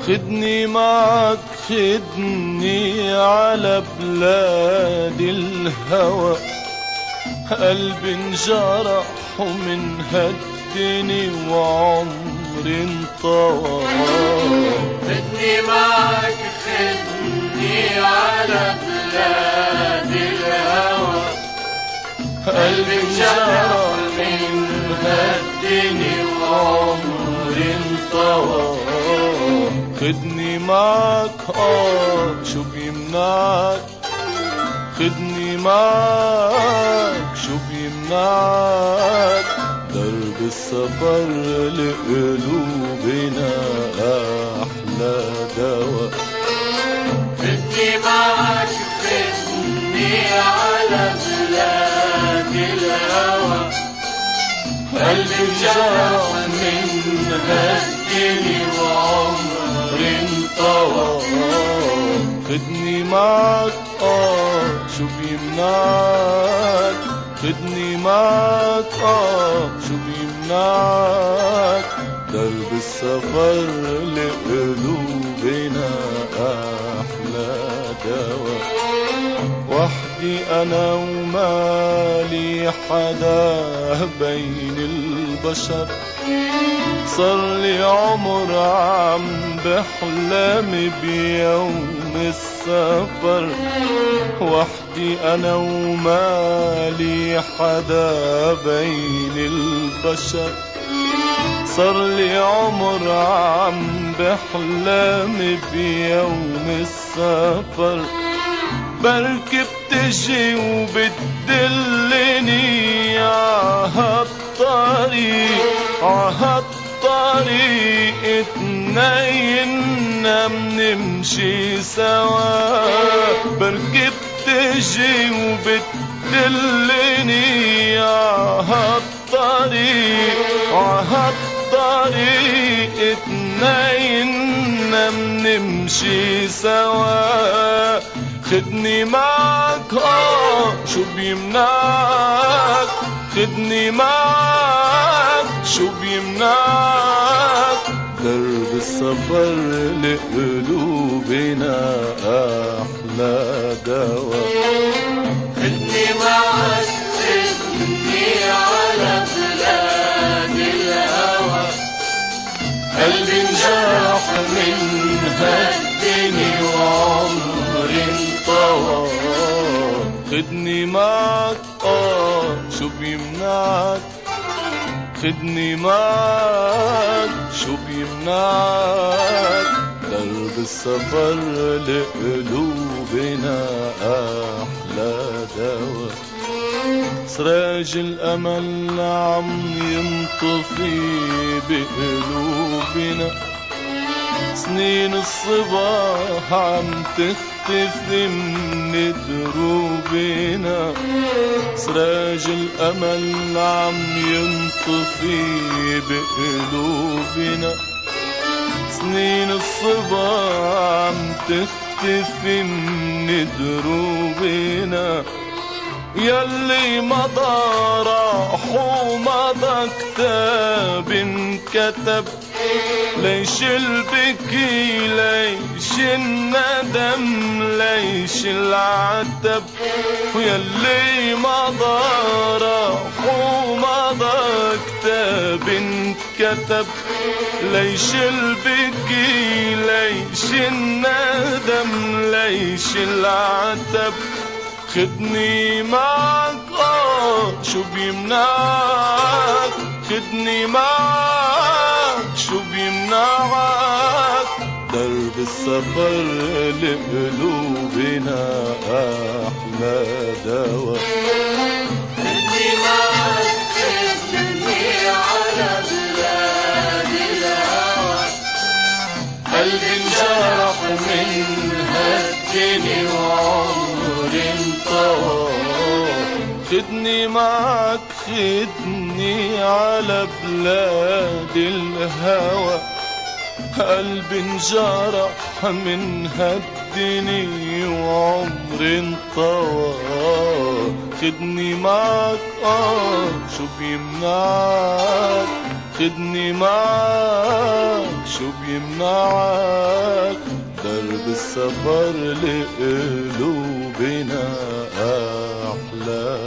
خدني معك خدني على بلاد الهوى، قلبي انجرح ومن هدني وعمري انطوى. خدني معك خدني على بلاد الهوى، قلبي انجرح من هدني وعمري انطوى. خدني معك شو بيمنعك، خدني معك شو بيمنعك، درب السفر لقلوبنا أحلى دوا. خدني معك خدني على بلاد الهوى، قلبي انجرح من هدني وعمري انطوى. خدني معك شو بيمنعك، خدني معك شو بيمنعك، درب السفر لقلوبنا أحلى دوا. وحدي أنا ومالي حدا بين البشر، صار لي عمر عم بحلم بيوم السفر. وحدي أنا ومالي حدا بين البشر، صار لي عمر عم بحلم بيوم السفر. بركب تجي وبتدلني عهالطريق، عهالطريق اتنينا منمشي سوا. بركب تجي وبتدلني عهالطريق، عهالطريق اتنينا منمشي سوا. خدني معك شو بيمنعك، خدني معك شو بيمنعك، درب السفر لقلوبنا أحلى دوا. خدني معك خدني على بلاد الهوى، قلبي انجرح من هدني وعمري انطوى. خدني معك شو بيمنعك، خدني معك شو بيمنعك، درب السفر لقلوبنا أحلى دوا. سراج الأمل عم ينطفي بقلوبنا، سنين الصباح عم تختفي من دروبنا. سراج الأمل عم ينطفي بقلوبنا، سنين الصباح عم تختفي من دروبنا. يلي مضى راح ومضى كتاب انكتب، ليش البكي ليش الندم ليش العتب. ويلي مضى راح ومضى كتاب انكتب، ليش البكي ليش الندم ليش العتب. خدني معك شو بيمنعك، خدني معك شو بيمنعك، درب السفر لقلوبنا أحلى دوا. خدني معك خدني على بلاد الهوى، قلبي انجرح من هدني وعمري انطوى. خدني معك خدني على بلاد الهوى، قلبي انجرح من هدني وعمري انطوى. خدني معك شو بيمنعك، خدني معك شو شو بيمنعك درب السفر لقلوبنا أحلى.